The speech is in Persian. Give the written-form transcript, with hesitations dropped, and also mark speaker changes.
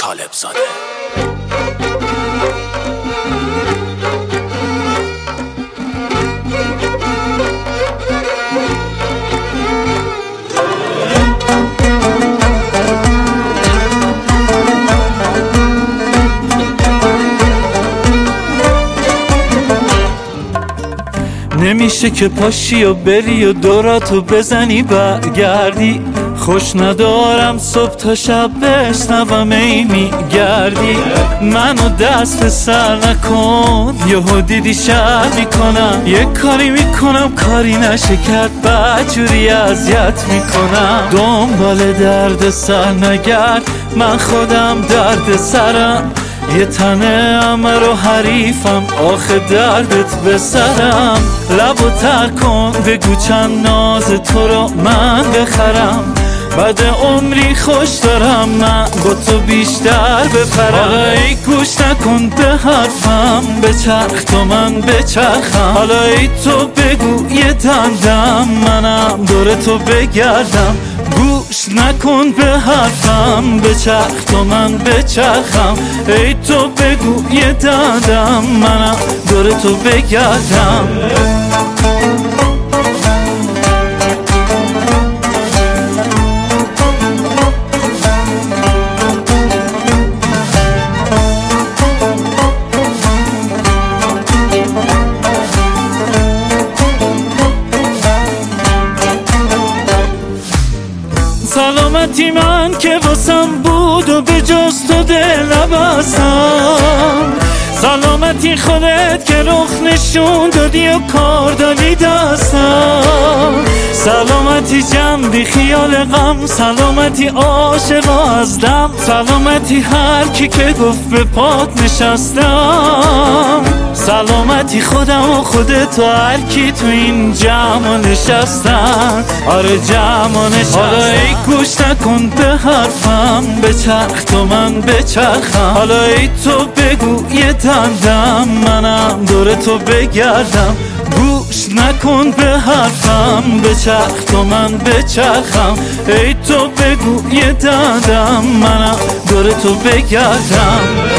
Speaker 1: طالب زاده.
Speaker 2: نمیشه که پاشی و بری و دوراتو بزنی برگردی، خوش ندارم صبح تا شب بشنوم ای میگردی. منو دست سر نکن، یهو دیدی شر میکنم، یه کاری میکنم کاری نشه کرد بدجوری اذیت میکنم. دنبال درد سر نگرد، من خودم درد سرم، یه تنه امر و حریفم، آخه دردت به سرم. لبو تر کن بگو چند ناز تو رو من بخرم، بعد عمری خوش دارم من با تو بیشتر بپرم. حالا ای گوش نکن به حرفم، بچرخ تو من بچرخم. حالا ای تو بگو یه دندم، منم دور تو بگردم. گوش نکن به حرفم، بچرخ تو من بچرخم. ای تو بگو یه دندم، منم دور تو بگردم. سلامتی من که واسم بود و به جز تو دل نبستم، سلامتی خودت که رخ نشون دادی و کار دادی دستم. سلامتی جمع بی خیال غم، سلامتی عاشق از دم، سلامتی هر کی که گفت به پات نشستم. سلامتی خودم و خودت و هر کی تو این جمع نشستن، آره جمع نشستن. حالا ای گوش نکن به حرفم، بچرخ تو من بچرخم. حالا ای تو بگو یه دندم، منم دور تو بگردم. گوش نکن به حرفم، بچرخ تو من بچرخم. ای تو بگو یه دندم، منم دور تو بگردم.